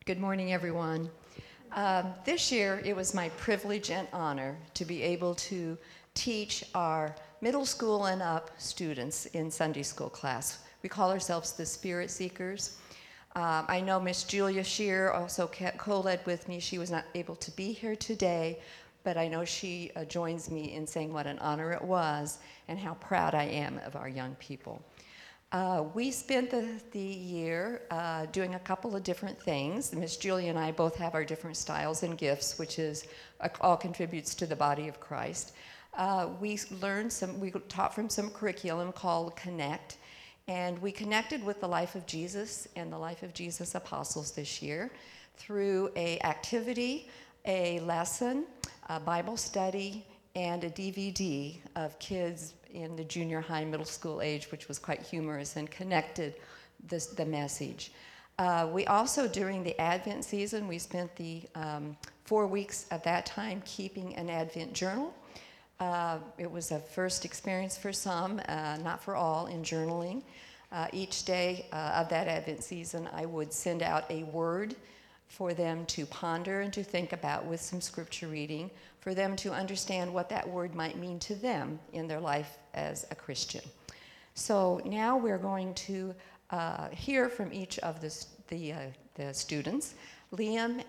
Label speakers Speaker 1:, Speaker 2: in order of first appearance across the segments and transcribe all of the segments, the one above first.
Speaker 1: Good morning, everyone. This year, it was my privilege and honor to be able to teach our middle school and up students in Sunday school class. We call ourselves the Spirit Seekers. I know Miss Julia Shear also co-led with me. She was not able to be here today, but I know she joins me in saying what an honor it was and how proud I am of our young people. We spent the year doing a couple of different things. Miss Julia and I both have our different styles and gifts, which is all contributes to the body of Christ. We taught from some curriculum called Connect, and we connected with the life of Jesus and the life of Jesus apostles this year through a activity, a lesson, a Bible study, and a DVD of kids in the junior high, middle school age, which was quite humorous and connected the message. We also, during the Advent season, we spent the 4 weeks of that time keeping an Advent journal. It was a first experience for some, not for all, in journaling. Each day of that Advent season, I would send out a word for them to ponder and to think about with some scripture reading, for them to understand what that word might mean to them in their life as a Christian. So now we're going to hear from each of the students. Liam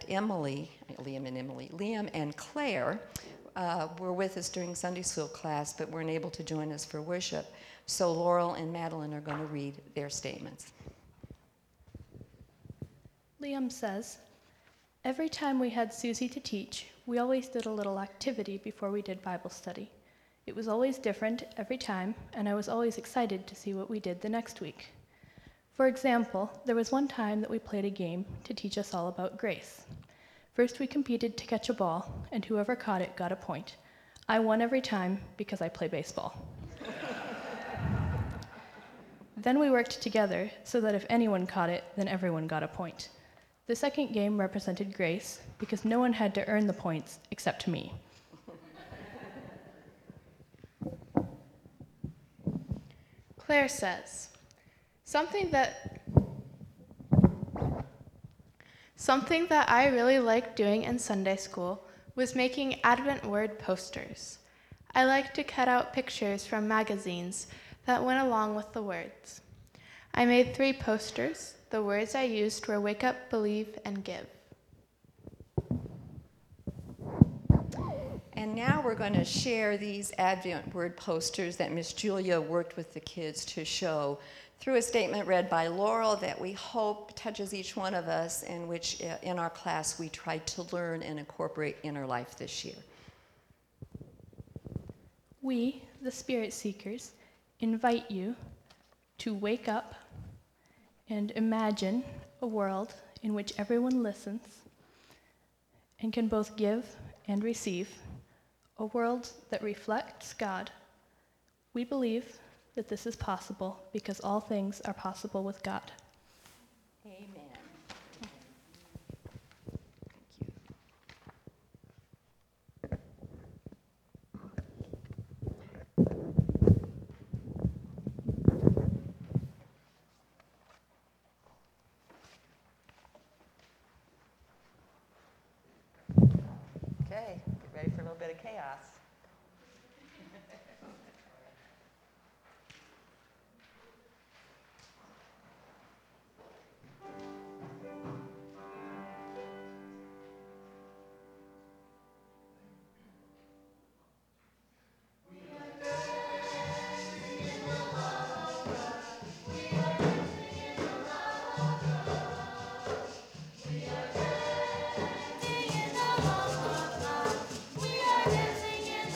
Speaker 1: and Claire were with us during Sunday school class, but weren't able to join us for worship. So Laurel and Madeline are going to read their statements.
Speaker 2: Liam says, every time we had Susie to teach, we always did a little activity before we did Bible study. It was always different every time, and I was always excited to see what we did the next week. For example, there was one time that we played a game to teach us all about grace. First, we competed to catch a ball, and whoever caught it got a point. I won every time because I play baseball. Then we worked together so that if anyone caught it, then everyone got a point. The second game represented grace because no one had to earn the points except me.
Speaker 3: Claire says, something that I really liked doing in Sunday school was making Advent word posters. I liked to cut out pictures from magazines that went along with the words. I made 3 posters. The words I used were wake up, believe, and give.
Speaker 1: And now we're going to share these Advent word posters that Miss Julia worked with the kids to show through a statement read by Laurel that we hope touches each one of us, and which in our class we tried to learn and incorporate in our life this year.
Speaker 2: We, the Spirit Seekers, invite you to wake up and imagine a world in which everyone listens and can both give and receive, a world that reflects God. We believe that this is possible because all things are possible with God.
Speaker 1: Amen. Okay, get ready for a little bit of chaos.
Speaker 4: We are dancing in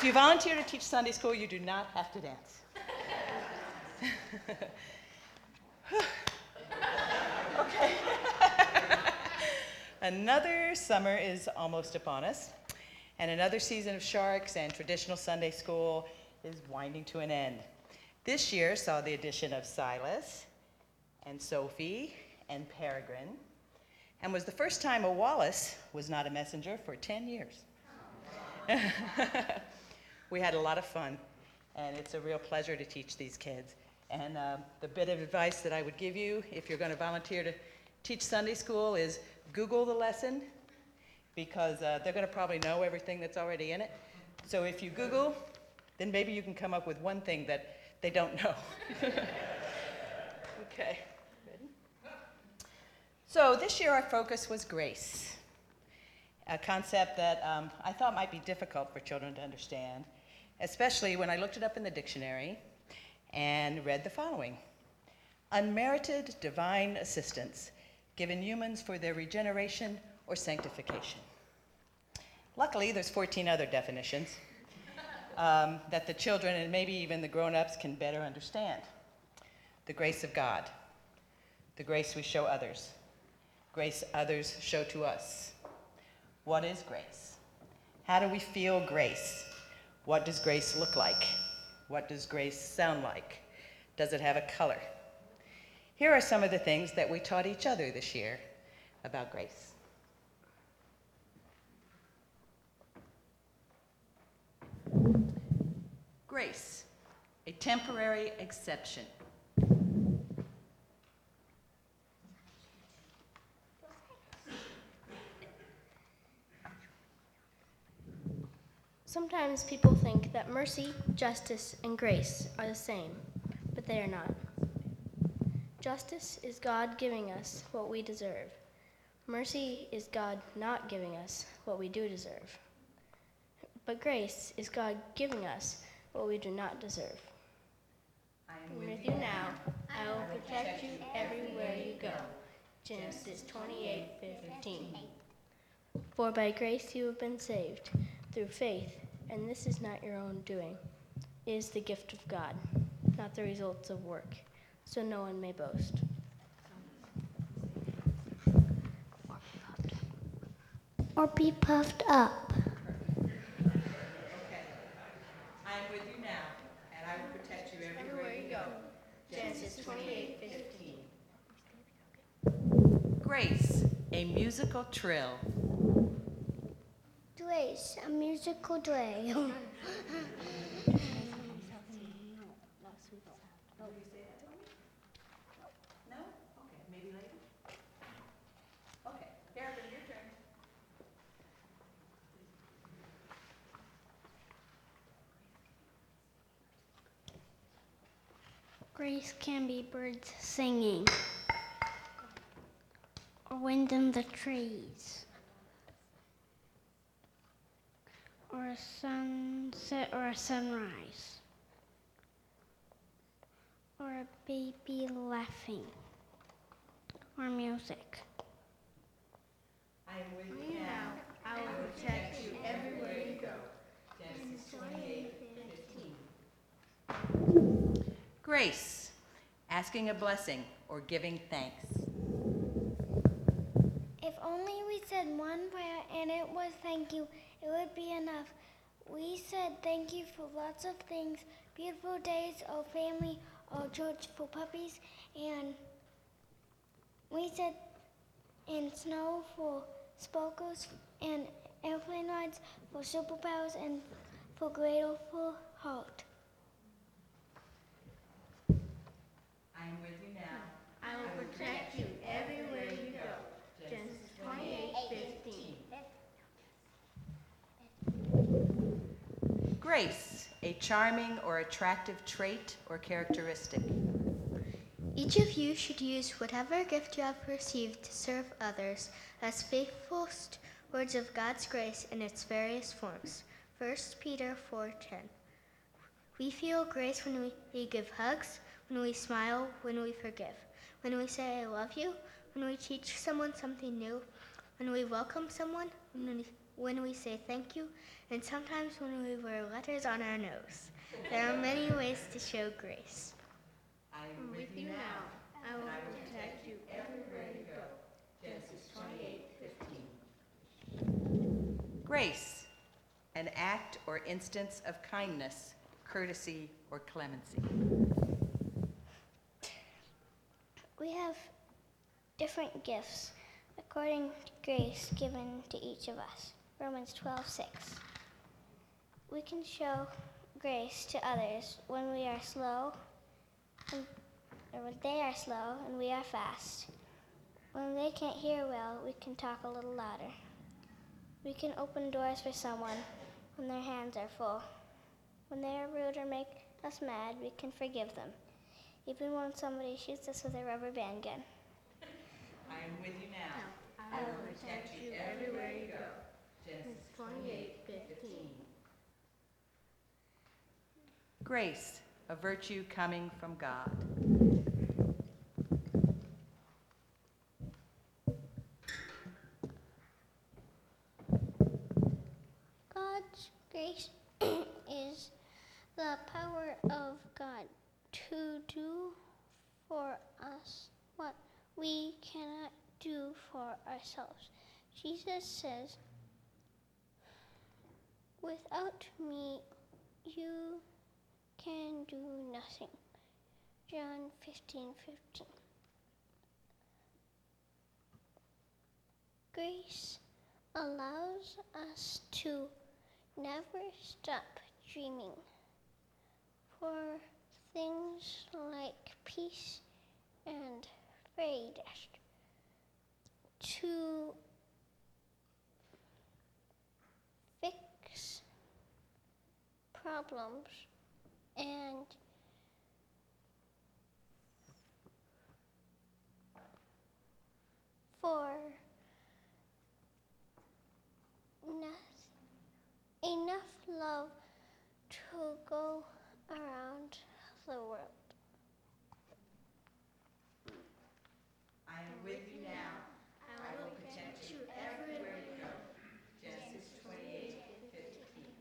Speaker 4: If you volunteer to teach Sunday school, you do not have to dance. Okay. Another summer is almost upon us, and another season of Sharks and traditional Sunday school is winding to an end. This year saw the addition of Silas and Sophie and Peregrine, and was the first time a Wallace was not a messenger for 10 years. We had a lot of fun, and it's a real pleasure to teach these kids. And the bit of advice that I would give you if you're going to volunteer to teach Sunday school is Google the lesson, because they're going to probably know everything that's already in it. So if you Google, then maybe you can come up with one thing that they don't know. Okay. Ready? So this year our focus was grace, a concept that I thought might be difficult for children to understand, especially when I looked it up in the dictionary and read the following: unmerited divine assistance given humans for their regeneration or sanctification. Luckily, there's 14 other definitions that the children and maybe even the grown-ups can better understand. The grace of God, the grace we show others, grace others show to us. What is grace? How do we feel grace? What does grace look like? What does grace sound like? Does it have a color? Here are some of the things that we taught each other this year about grace. Grace, a temporary exception.
Speaker 5: Sometimes people think that mercy, justice, and grace are the same, but they are not. Justice is God giving us what we deserve. Mercy is God not giving us what we do deserve. But grace is God giving us what we do not deserve. I'm with you now. I will protect you everywhere you go. Genesis 28:15. For by grace you have been saved, through faith, and this is not your own doing. It is the gift of God, not the results of work, so no one may boast.
Speaker 6: Or be puffed up.
Speaker 4: Okay. I am with you now, and I will protect you everywhere you go.
Speaker 5: Genesis 28:15.
Speaker 4: Grace, a musical trill.
Speaker 6: Grace, a musical drill.
Speaker 4: No? Okay, maybe later? Okay, Peregrine, your turn.
Speaker 6: Grace can be birds singing, or wind in the trees, or a sunset or a sunrise, or a baby laughing, or music.
Speaker 4: I am with you now. I will protect you everywhere you go. Genesis 28:15. Grace, asking a blessing or giving thanks.
Speaker 6: If only we said one prayer and it was thank you, it would be enough. We said thank you for lots of things, beautiful days, our family, our church, for puppies, and we said in snow for sparkles and airplane rides, for superpowers, and for grateful heart.
Speaker 4: I am with you now.
Speaker 5: I will protect you everywhere you go. Genesis 28:15.
Speaker 4: Grace, a charming or attractive trait or characteristic.
Speaker 7: Each of you should use whatever gift you have received to serve others as faithful words of God's grace in its various forms. 1 Peter 4:10. We feel grace when we give hugs, when we smile, when we forgive, when we say I love you, when we teach someone something new, when we welcome someone, when when we say thank you, and sometimes when we wear letters on our nose. There are many ways to show grace.
Speaker 4: I am with you now,
Speaker 7: I will
Speaker 4: and I will
Speaker 7: protect you
Speaker 4: everywhere you go. Genesis 28:15. Grace, an act or instance of kindness, courtesy, or clemency.
Speaker 6: We have different gifts according to grace given to each of us. Romans 12:6. We can show grace to others when we are slow, or when they are slow and we are fast. When they can't hear well, we can talk a little louder. We can open doors for someone when their hands are full. When they are rude or make us mad, we can forgive them, even when somebody shoots us with a rubber band gun.
Speaker 4: I am with you now. I will protect you everywhere you go. Genesis 28:15. Grace, a virtue coming from God.
Speaker 6: God's grace is the power of God to do for us what we cannot do for ourselves. Jesus says, "Without me, you can do nothing." John 15:15. Grace allows us to never stop dreaming for things like peace and freedom, to fix problems and for enough love to go around the world.
Speaker 4: I am with you now. I will protect you everywhere you go. Genesis 28:15.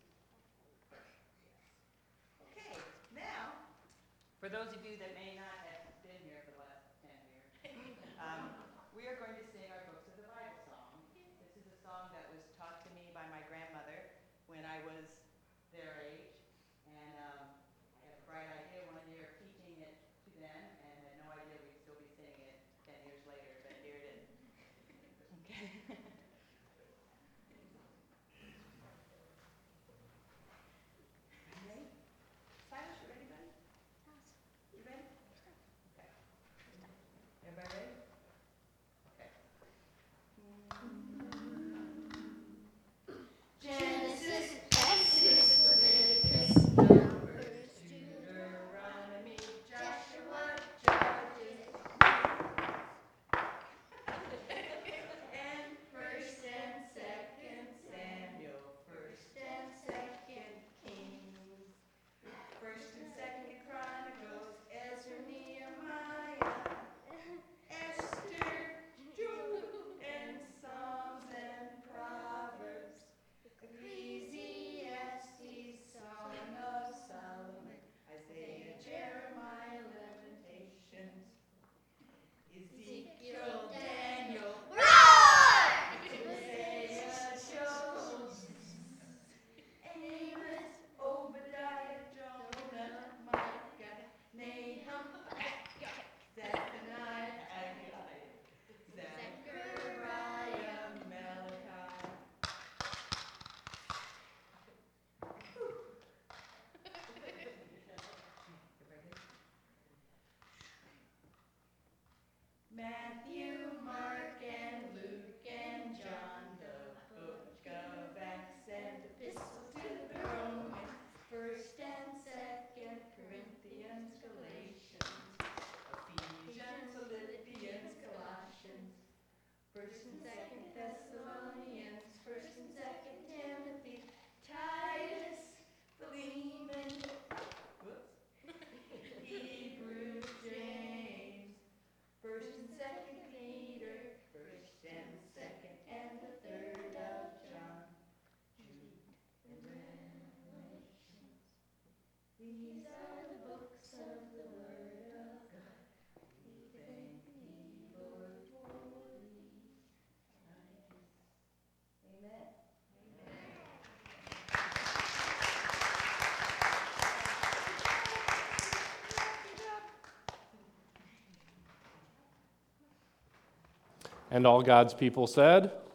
Speaker 4: Okay, now, for those of you that may not have been here for the last 10 years, we are going to sing our Books of the Bible song. This is a song that was taught to me by my grandmother when I was their age. And I had a bright idea one year of teaching it to them and had no idea we'd still be singing it 10 years later, but here it is. Okay. Ready? Silas, you ready, buddy? You ready? Okay. Everybody ready? Okay. Genesis, Exodus, Leviticus, Numbers, Deuteronomy, Joshua, Judges, and First and Second Samuel, First and Second Kings, First and Second Chronicles, Ezra, Nehemiah, Esther, Job, and Psalms and Proverbs, Ecclesiastes, Song of Solomon, Isaiah, Jeremiah, Lamentations, Ezekiel, Daniel, Hosea, Job, Amos, Obadiah, Jonah, Micah, Nahum, Zephaniah, Haggai, Zechariah, Malachi. Matthew, Mark, and Luke, and John, the book of Acts, and epistles to the Romans, First and Second Corinthians, Galatians, Ephesians, Philippians, Colossians, First and Second Thessalonians, First and Second Timothy, Titus, Philemon, Hebrews, James, First and Second Peter, First and Second and the third of John.
Speaker 8: And all God's people said,